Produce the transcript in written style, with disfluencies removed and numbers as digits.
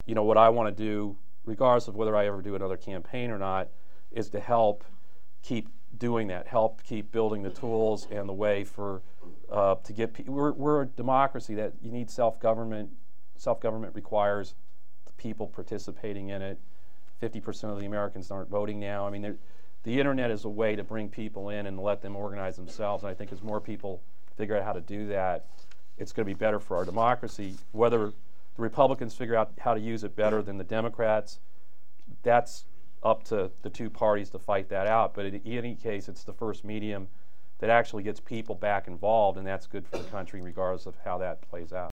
what I want to do, regardless of whether I ever do another campaign or not, is to help keep doing that, help keep building the tools and the way for to get people. We're a democracy that you need self-government. Self-government requires the people participating in it. 50% of the Americans aren't voting now. I mean, the internet is a way to bring people in and let them organize themselves. And I think as more people figure out how to do that, it's going to be better for our democracy. Whether the Republicans figure out how to use it better than the Democrats, that's up to the two parties to fight that out. But in any case, it's the first medium that actually gets people back involved, and that's good for the country regardless of how that plays out.